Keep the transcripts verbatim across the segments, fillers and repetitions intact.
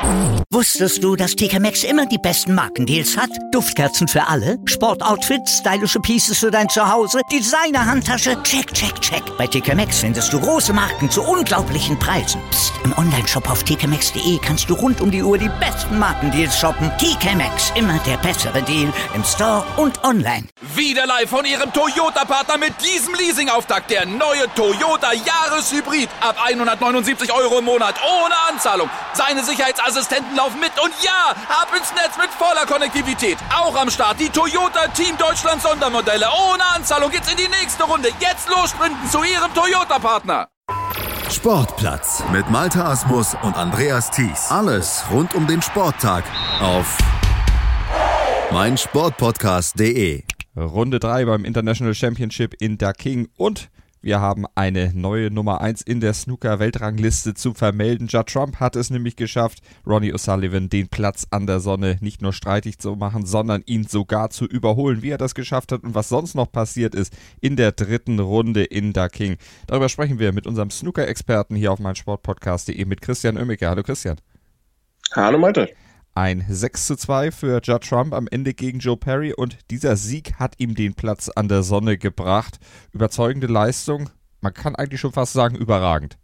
Wusstest du, dass T K Maxx immer die besten Markendeals hat? Duftkerzen für alle, Sportoutfits, stylische Pieces für dein Zuhause, Designer-Handtasche, check, check, check. Bei T K Maxx findest du große Marken zu unglaublichen Preisen. Psst. Im Onlineshop auf t k maxx punkt d e kannst du rund um die Uhr die besten Markendeals shoppen. T K Maxx, immer der bessere Deal im Store und online. Wieder live von Ihrem Toyota-Partner mit diesem Leasing-Auftakt. Der neue Toyota Jahreshybrid. Ab hundertneunundsiebzig Euro im Monat. Ohne Anzahlung. Seine Sicherheitsassistenten laufen mit. Und ja, ab ins Netz mit voller Konnektivität. Auch am Start die Toyota Team Deutschland Sondermodelle. Ohne Anzahlung geht's in die nächste Runde. Jetzt los sprinten zu Ihrem Toyota-Partner. Sportplatz mit Malte Asmus und Andreas Thies. Alles rund um den Sporttag auf meinsportpodcast punkt de. Runde drei beim International Championship in Daking und wir haben eine neue Nummer eins in der Snooker-Weltrangliste zu vermelden. Judd Trump hat es nämlich geschafft, Ronnie O'Sullivan den Platz an der Sonne nicht nur streitig zu machen, sondern ihn sogar zu überholen. Wie er das geschafft hat und was sonst noch passiert ist in der dritten Runde in Daking. Darüber sprechen wir mit unserem Snooker-Experten hier auf meinsportpodcast punkt de mit Christian Oemmeke. Hallo Christian. Hallo Malte. Ein sechs zu zwei für Judd Trump am Ende gegen Joe Perry und dieser Sieg hat ihm den Platz an der Sonne gebracht. Überzeugende Leistung, man kann eigentlich schon fast sagen überragend.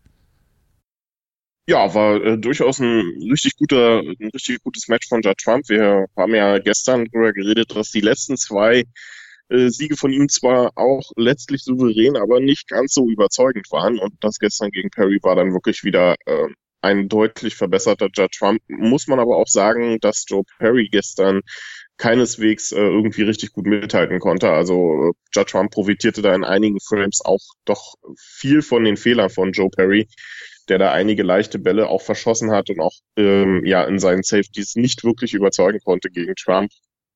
Ja, war äh, durchaus ein richtig guter, ein richtig gutes Match von Judd Trump. Wir haben ja gestern darüber geredet, dass die letzten zwei äh, Siege von ihm zwar auch letztlich souverän, aber nicht ganz so überzeugend waren und das gestern gegen Perry war dann wirklich wieder äh, ein deutlich verbesserter Judd Trump. Muss man aber auch sagen, dass Joe Perry gestern keineswegs äh, irgendwie richtig gut mithalten konnte. Also äh, Judd Trump profitierte da in einigen Frames auch doch viel von den Fehlern von Joe Perry, der da einige leichte Bälle auch verschossen hat und auch ähm, ja in seinen Safeties nicht wirklich überzeugen konnte gegen Trump.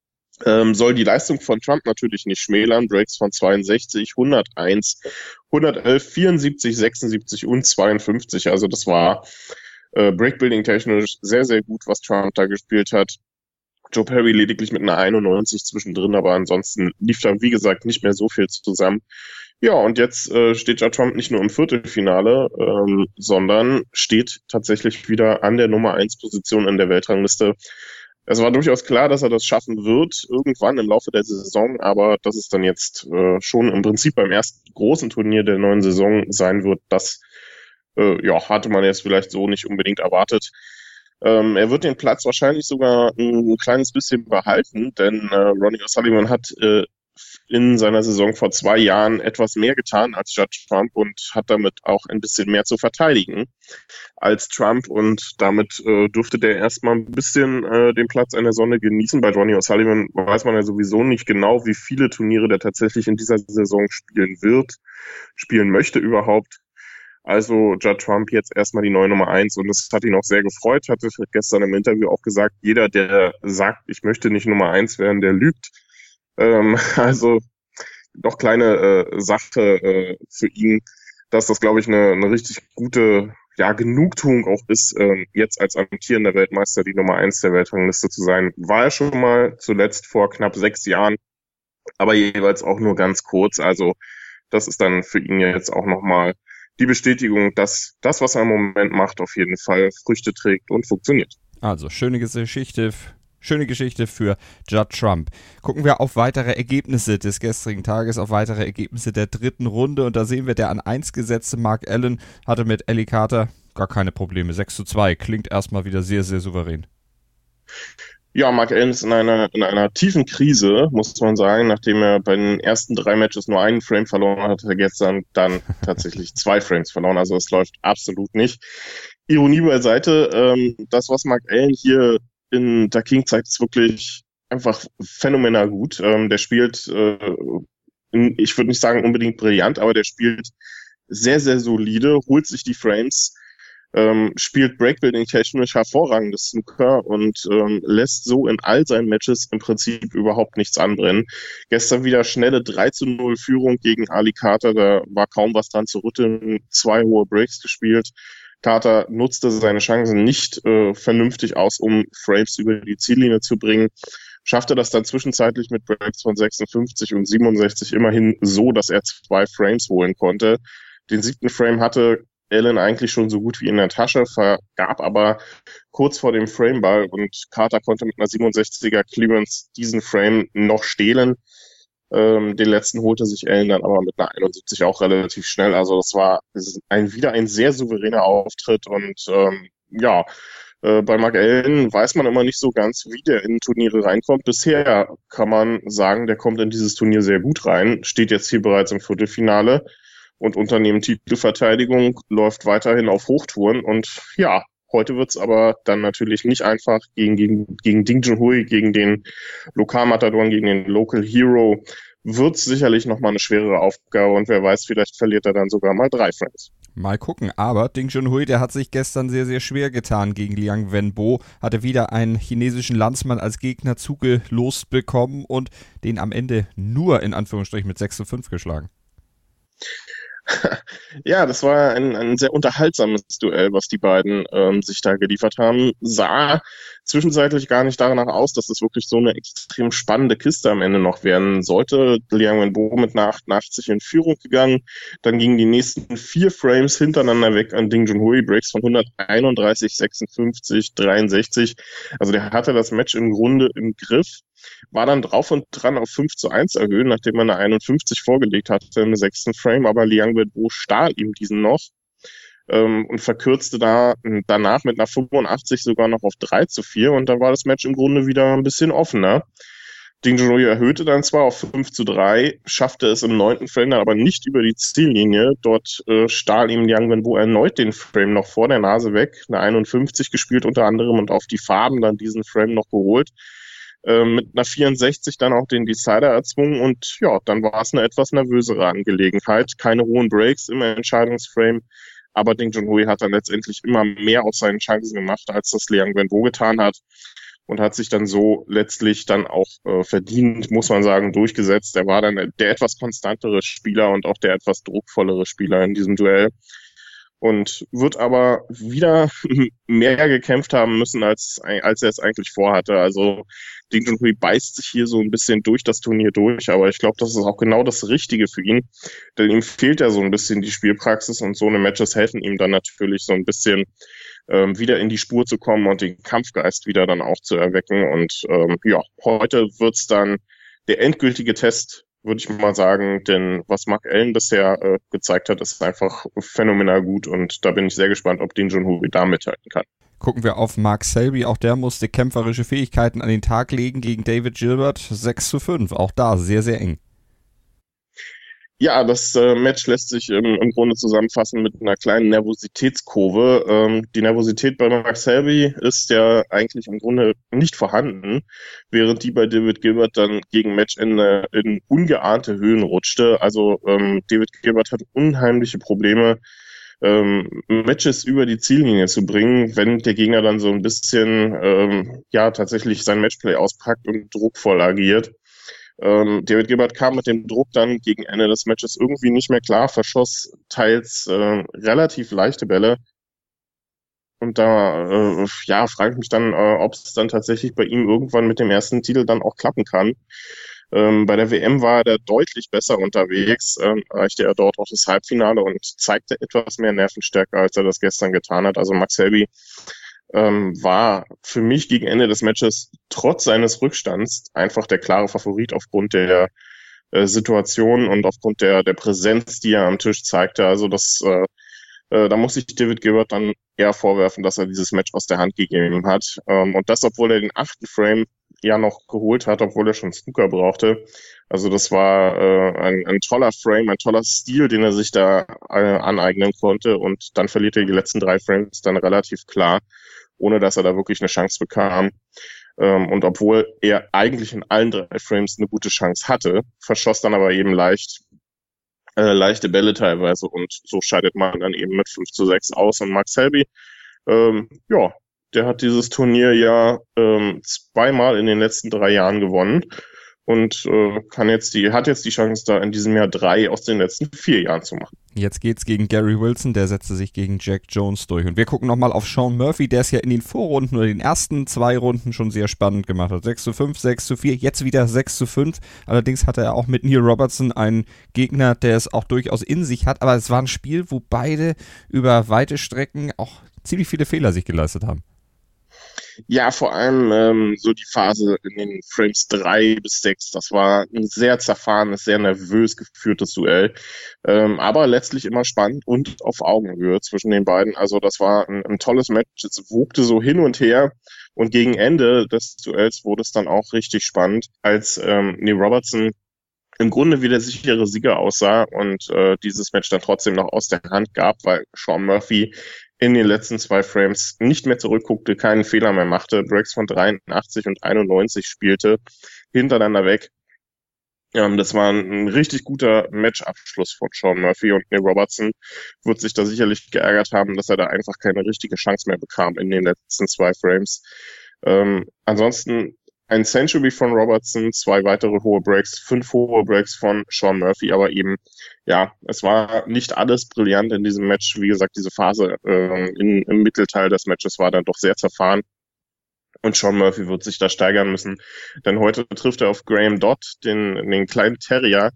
Ähm, soll die Leistung von Trump natürlich nicht schmälern. Breaks von zweiundsechzig, hunderteins, hundertelf, vierundsiebzig, sechsundsiebzig und zweiundfünfzig. Also das war äh, Breakbuilding-technisch sehr, sehr gut, was Trump da gespielt hat. Joe Perry lediglich mit einer einundneunzig zwischendrin, aber ansonsten lief da, wie gesagt, nicht mehr so viel zusammen. Ja, und jetzt äh, steht Judd Trump nicht nur im Viertelfinale, ähm, sondern steht tatsächlich wieder an der Nummer eins Position in der Weltrangliste. Es war durchaus klar, dass er das schaffen wird, irgendwann im Laufe der Saison, aber dass es dann jetzt äh, schon im Prinzip beim ersten großen Turnier der neuen Saison sein wird, das äh, ja, hatte man jetzt vielleicht so nicht unbedingt erwartet. Ähm, er wird den Platz wahrscheinlich sogar ein kleines bisschen behalten, denn äh, Ronnie O'Sullivan hat äh, in seiner Saison vor zwei Jahren etwas mehr getan als Judd Trump und hat damit auch ein bisschen mehr zu verteidigen als Trump und damit äh, durfte der erstmal ein bisschen äh, den Platz an der Sonne genießen. Bei Ronnie O'Sullivan weiß man ja sowieso nicht genau, wie viele Turniere der tatsächlich in dieser Saison spielen wird, spielen möchte überhaupt. Also Judd Trump jetzt erstmal die neue Nummer eins und es hat ihn auch sehr gefreut, hatte gestern im Interview auch gesagt, jeder, der sagt, ich möchte nicht Nummer eins werden, der lügt. Ähm, also doch kleine äh, Sache äh, für ihn, dass das, glaube ich, eine, eine richtig gute ja, Genugtuung auch ist, äh, jetzt als amtierender Weltmeister die Nummer eins der Weltrangliste zu sein. War er schon mal zuletzt vor knapp sechs Jahren, aber jeweils auch nur ganz kurz. Also das ist dann für ihn jetzt auch nochmal die Bestätigung, dass das, was er im Moment macht, auf jeden Fall Früchte trägt und funktioniert. Also schöne Geschichte. Schöne Geschichte für Judd Trump. Gucken wir auf weitere Ergebnisse des gestrigen Tages, auf weitere Ergebnisse der dritten Runde. Und da sehen wir, der an eins gesetzte Mark Allen hatte mit Ellie Carter gar keine Probleme. sechs zu zwei klingt erstmal wieder sehr, sehr souverän. Ja, Mark Allen ist in einer, in einer tiefen Krise, muss man sagen, nachdem er bei den ersten drei Matches nur einen Frame verloren hat, hat er gestern dann tatsächlich zwei Frames verloren. Also es läuft absolut nicht. Ironie beiseite, ähm, das, was Mark Allen hier in Daking zeigt, ist wirklich einfach phänomenal gut. Ähm, der spielt, äh, in, ich würde nicht sagen unbedingt brillant, aber der spielt sehr, sehr solide, holt sich die Frames, ähm, spielt Breakbuilding technisch hervorragendes Snooker und ähm, lässt so in all seinen Matches im Prinzip überhaupt nichts anbrennen. Gestern wieder schnelle drei zu null Führung gegen Ali Carter, da war kaum was dran zu rütteln, zwei hohe Breaks gespielt. Carter nutzte seine Chancen nicht äh, vernünftig aus, um Frames über die Ziellinie zu bringen. Schaffte das dann zwischenzeitlich mit Breaks von sechsundfünfzig und siebenundsechzig immerhin so, dass er zwei Frames holen konnte. Den siebten Frame hatte Allen eigentlich schon so gut wie in der Tasche, vergab aber kurz vor dem Frameball und Carter konnte mit einer siebenundsechziger Clearance diesen Frame noch stehlen. Ähm, den letzten holte sich Allen dann aber mit einer einundsiebzig auch relativ schnell. Also das war ein, wieder ein sehr souveräner Auftritt und ähm, ja, äh, bei Mark Allen weiß man immer nicht so ganz, wie der in Turniere reinkommt. Bisher kann man sagen, der kommt in dieses Turnier sehr gut rein, steht jetzt hier bereits im Viertelfinale und Unternehmen Titelverteidigung, läuft weiterhin auf Hochtouren und ja, heute wird's aber dann natürlich nicht einfach gegen, gegen, gegen Ding Junhui, gegen den Lokalmatadoren, gegen den Local Hero, wird's sicherlich nochmal eine schwerere Aufgabe und wer weiß, vielleicht verliert er dann sogar mal drei Frames. Mal gucken, aber Ding Junhui, der hat sich gestern sehr, sehr schwer getan gegen Liang Wenbo, hatte wieder einen chinesischen Landsmann als Gegner zugelost bekommen und den am Ende nur in Anführungsstrichen mit sechs zu fünf geschlagen. Ja, das war ein, ein sehr unterhaltsames Duell, was die beiden ähm, sich da geliefert haben. Sah zwischenzeitlich gar nicht danach aus, dass es wirklich so eine extrem spannende Kiste am Ende noch werden sollte. Liang Wenbo mit einer achtundachtzig in Führung gegangen. Dann gingen die nächsten vier Frames hintereinander weg an Ding Junhui. Breaks von hunderteinunddreißig, sechsundfünfzig, dreiundsechzig. Also der hatte das Match im Grunde im Griff. War dann drauf und dran auf fünf zu eins erhöhen, nachdem man eine einundfünfzig vorgelegt hatte im sechsten Frame, aber Liang Wenbo stahl ihm diesen noch ähm, und verkürzte da danach mit einer fünfundachtzig sogar noch auf drei zu vier und dann war das Match im Grunde wieder ein bisschen offener. Ding Junhui erhöhte dann zwar auf fünf zu drei, schaffte es im neunten Frame dann aber nicht über die Ziellinie. Dort äh, stahl ihm Liang Wenbo erneut den Frame noch vor der Nase weg, eine einundfünfzig gespielt unter anderem und auf die Farben dann diesen Frame noch geholt. Mit einer vierundsechzig dann auch den Decider erzwungen und ja, dann war es eine etwas nervösere Angelegenheit. Keine hohen Breaks im Entscheidungsframe, aber Ding Junhui hat dann letztendlich immer mehr aus seinen Chancen gemacht, als das Liang Wenbo getan hat und hat sich dann so letztlich dann auch äh, verdient, muss man sagen, durchgesetzt. Er war dann der etwas konstantere Spieler und auch der etwas druckvollere Spieler in diesem Duell. Und wird aber wieder mehr gekämpft haben müssen, als, als er es eigentlich vorhatte. Also Ding Junhui beißt sich hier so ein bisschen durch das Turnier durch, aber ich glaube, das ist auch genau das Richtige für ihn, denn ihm fehlt ja so ein bisschen die Spielpraxis und so eine Matches helfen ihm dann natürlich so ein bisschen ähm, wieder in die Spur zu kommen und den Kampfgeist wieder dann auch zu erwecken. Und ähm, ja, heute wird's dann der endgültige Test, würde ich mal sagen, denn was Mark Allen bisher äh, gezeigt hat, ist einfach phänomenal gut und da bin ich sehr gespannt, ob Ding Junhui da mithalten kann. Gucken wir auf Mark Selby, auch der musste kämpferische Fähigkeiten an den Tag legen gegen David Gilbert, sechs zu fünf, auch da sehr, sehr eng. Ja, das äh, Match lässt sich im, im Grunde zusammenfassen mit einer kleinen Nervositätskurve. Ähm, die Nervosität bei Mark Selby ist ja eigentlich im Grunde nicht vorhanden, während die bei David Gilbert dann gegen Matchende in ungeahnte Höhen rutschte. Also ähm, David Gilbert hat unheimliche Probleme, ähm, Matches über die Ziellinie zu bringen, wenn der Gegner dann so ein bisschen ähm, ja tatsächlich sein Matchplay auspackt und druckvoll agiert. Ähm, David Gilbert kam mit dem Druck dann gegen Ende des Matches irgendwie nicht mehr klar, verschoss teils äh, relativ leichte Bälle. Und da äh, ja, frage ich mich dann, äh, ob es dann tatsächlich bei ihm irgendwann mit dem ersten Titel dann auch klappen kann. Ähm, bei der W M war er deutlich besser unterwegs, ähm, erreichte er dort auch das Halbfinale und zeigte etwas mehr Nervenstärke, als er das gestern getan hat. Also Mark Selby Ähm, war für mich gegen Ende des Matches trotz seines Rückstands einfach der klare Favorit aufgrund der äh, Situation und aufgrund der der Präsenz, die er am Tisch zeigte. Also das, äh, äh, da muss ich David Gilbert dann eher vorwerfen, dass er dieses Match aus der Hand gegeben hat. Ähm, und das, obwohl er den achten Frame ja noch geholt hat, obwohl er schon Snooker brauchte. Also das war äh, ein, ein toller Frame, ein toller Stil, den er sich da äh, aneignen konnte. Und dann verliert er die letzten drei Frames dann relativ klar, ohne dass er da wirklich eine Chance bekam. Ähm, und obwohl er eigentlich in allen drei Frames eine gute Chance hatte, verschoss dann aber eben leicht äh, leichte Bälle teilweise und so scheidet man dann eben mit fünf zu sechs aus. Und Mark Selby, ähm, ja, der hat dieses Turnier ja ähm, zweimal in den letzten drei Jahren gewonnen und äh, kann jetzt die, hat jetzt die Chance, da in diesem Jahr drei aus den letzten vier Jahren zu machen. Jetzt geht's gegen Gary Wilson, der setzte sich gegen Jack Jones durch. Und wir gucken nochmal auf Sean Murphy, der es ja in den Vorrunden oder den ersten zwei Runden schon sehr spannend gemacht hat. sechs zu fünf, sechs zu vier, jetzt wieder sechs zu fünf. Allerdings hatte er auch mit Neil Robertson einen Gegner, der es auch durchaus in sich hat. Aber es war ein Spiel, wo beide über weite Strecken auch ziemlich viele Fehler sich geleistet haben. Ja, vor allem ähm, so die Phase in den Frames drei bis sechs, das war ein sehr zerfahrenes, sehr nervös geführtes Duell, ähm, aber letztlich immer spannend und auf Augenhöhe zwischen den beiden. Also das war ein, ein tolles Match, es wogte so hin und her und gegen Ende des Duells wurde es dann auch richtig spannend, als ähm, Neil Robertson im Grunde wie der sichere Sieger aussah und äh, dieses Match dann trotzdem noch aus der Hand gab, weil Sean Murphy in den letzten zwei Frames nicht mehr zurückguckte, keinen Fehler mehr machte, Breaks von dreiundachtzig und einundneunzig spielte, hintereinander weg. Ähm, das war ein richtig guter Matchabschluss von Sean Murphy und Neil Robertson wird sich da sicherlich geärgert haben, dass er da einfach keine richtige Chance mehr bekam in den letzten zwei Frames. Ähm, ansonsten ein Century von Robertson, zwei weitere hohe Breaks, fünf hohe Breaks von Sean Murphy, aber eben, ja, es war nicht alles brillant in diesem Match. Wie gesagt, diese Phase äh, in, im Mittelteil des Matches war dann doch sehr zerfahren und Sean Murphy wird sich da steigern müssen, denn heute trifft er auf Graham Dodd, den, den kleinen Terrier,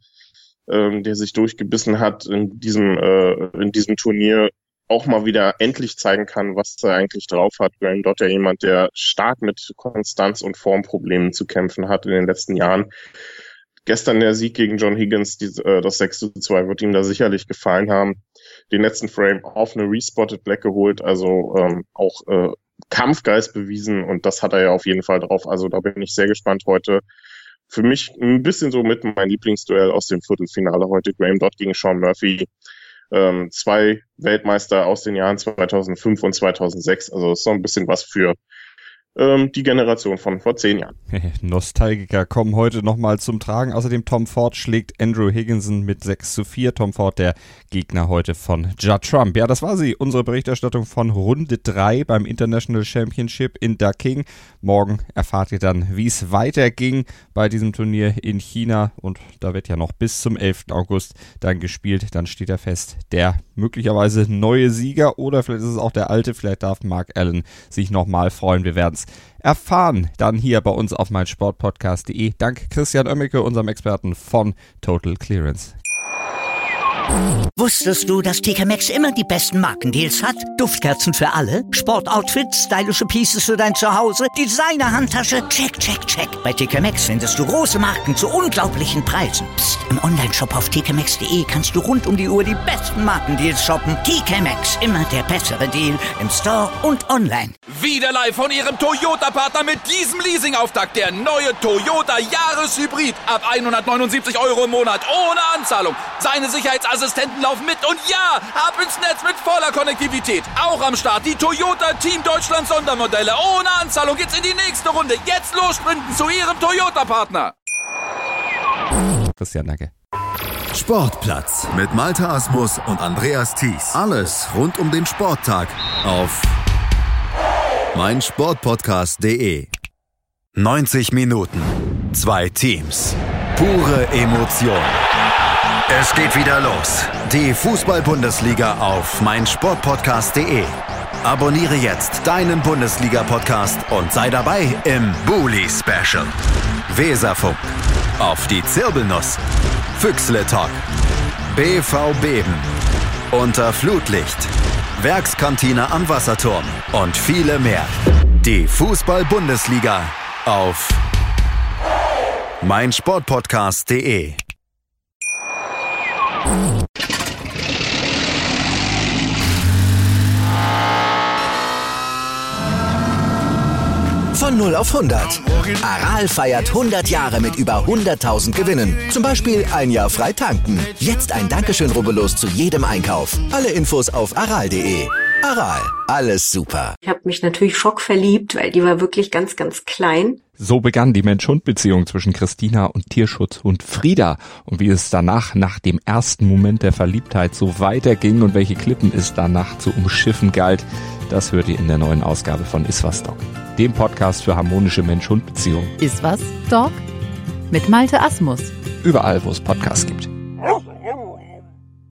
äh, der sich durchgebissen hat in diesem, äh, in diesem Turnier, auch mal wieder endlich zeigen kann, was er eigentlich drauf hat. Graham Dodd ja jemand, der stark mit Konstanz- und Formproblemen zu kämpfen hat in den letzten Jahren. Gestern der Sieg gegen John Higgins, die, äh, das sechs zu zwei, wird ihm da sicherlich gefallen haben. Den letzten Frame auf eine Respotted Black geholt, also ähm, auch äh, Kampfgeist bewiesen und das hat er ja auf jeden Fall drauf. Also da bin ich sehr gespannt heute. Für mich ein bisschen so mit mein Lieblingsduell aus dem Viertelfinale heute, Graham Dodd gegen Sean Murphy. Ähm, zwei Weltmeister aus den Jahren zweitausendfünf und zweitausendsechs, also ist so ein bisschen was für ähm, die Generation von vor zehn Jahren. Nostalgiker kommen heute nochmal zum Tragen. Außerdem Tom Ford schlägt Andrew Higginson mit sechs zu vier. Tom Ford, der Gegner heute von Judd Trump. Ja, das war sie, unsere Berichterstattung von Runde drei beim International Championship in Daking. Morgen erfahrt ihr dann, wie es weiterging bei diesem Turnier in China. Und da wird ja noch bis zum elften August dann gespielt. Dann steht er fest, der möglicherweise neue Sieger oder vielleicht ist es auch der alte. Vielleicht darf Mark Allen sich nochmal freuen. Wir werden es erfahren dann hier bei uns auf meinsportpodcast punkt de. Dank Christian Oemmeke, unserem Experten von Total Clearance. Wusstest du, dass T K Maxx immer die besten Markendeals hat? Duftkerzen für alle, Sportoutfits, stylische Pieces für dein Zuhause, Designer-Handtasche, check, check, check. Bei T K Maxx findest du große Marken zu unglaublichen Preisen. Psst. im Onlineshop auf t k maxx punkt de kannst du rund um die Uhr die besten Markendeals shoppen. T K Maxx, immer der bessere Deal im Store und online. Wieder live von Ihrem Toyota-Partner mit diesem Leasing-Auftakt. Der neue Toyota Jahreshybrid. Ab hundertneunundsiebzig Euro im Monat ohne Anzahlung. Seine Sicherheitsassistenten laufen mit und ja, ab ins Netz mit voller Konnektivität. Auch am Start die Toyota Team Deutschland Sondermodelle. Ohne Anzahlung geht's in die nächste Runde. Jetzt los sprinten zu Ihrem Toyota-Partner. Christian, danke. Sportplatz mit Malte Asmus und Andreas Thies. Alles rund um den Sporttag auf meinsportpodcast punkt de. neunzig Minuten, zwei Teams, pure Emotion. Es geht wieder los. Die Fußball-Bundesliga auf meinsportpodcast punkt de. Abonniere jetzt deinen Bundesliga-Podcast und sei dabei im Bully-Special. Weserfunk, auf die Zirbelnuss, Füchsle Talk, B V Beben, unter Flutlicht, Werkskantine am Wasserturm und viele mehr. Die Fußball-Bundesliga auf meinsportpodcast punkt de. Von null auf hundert. Aral feiert hundert Jahre mit über hunderttausend Gewinnen. Zum Beispiel ein Jahr frei tanken. Jetzt ein Dankeschön, rubbellos zu jedem Einkauf. Alle Infos auf aral punkt de. Aral, alles super. Ich habe mich natürlich schockverliebt, weil die war wirklich ganz, ganz klein. So begann die Mensch-Hund-Beziehung zwischen Christina und Tierschutzhund Frieda. Und wie es danach, nach dem ersten Moment der Verliebtheit, so weiterging und welche Klippen es danach zu umschiffen galt, das hört ihr in der neuen Ausgabe von Iswas Dog, dem Podcast für harmonische Mensch-Hund-Beziehungen. Iswas Dog? mit Malte Asmus. Überall, wo es Podcasts gibt.